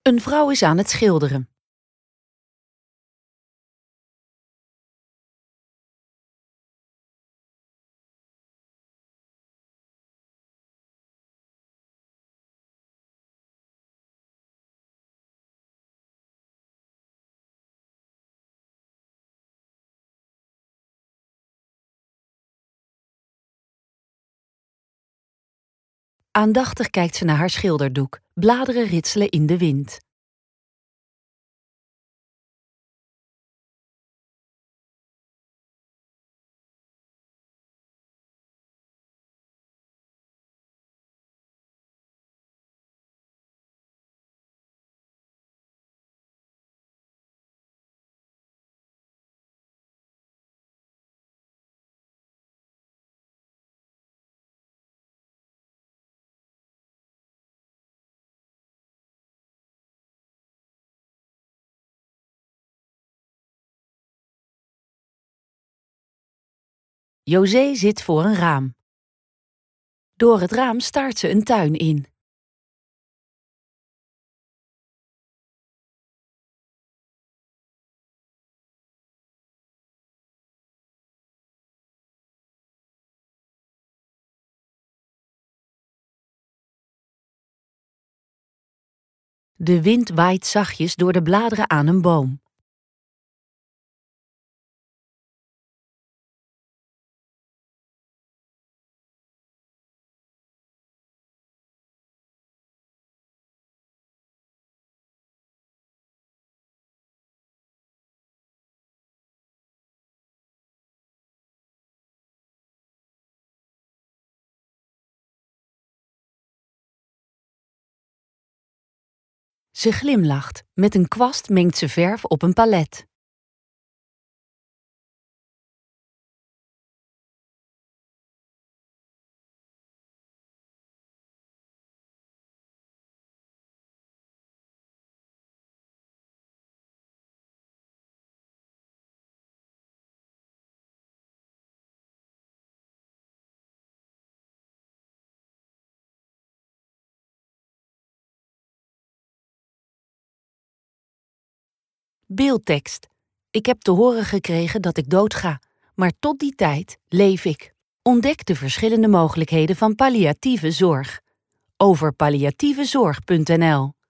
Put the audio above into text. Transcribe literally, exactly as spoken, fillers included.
Een vrouw is aan het schilderen. Aandachtig kijkt ze naar haar schilderdoek. Bladeren ritselen in de wind. José zit voor een raam. Door het raam staart ze een tuin in. De wind waait zachtjes door de bladeren aan een boom. Ze glimlacht. Met een kwast mengt ze verf op een palet. Beeldtekst. Ik heb te horen gekregen dat ik doodga, maar tot die tijd leef ik. Ontdek de verschillende mogelijkheden van palliatieve zorg. Over palliatieve zorg punt n l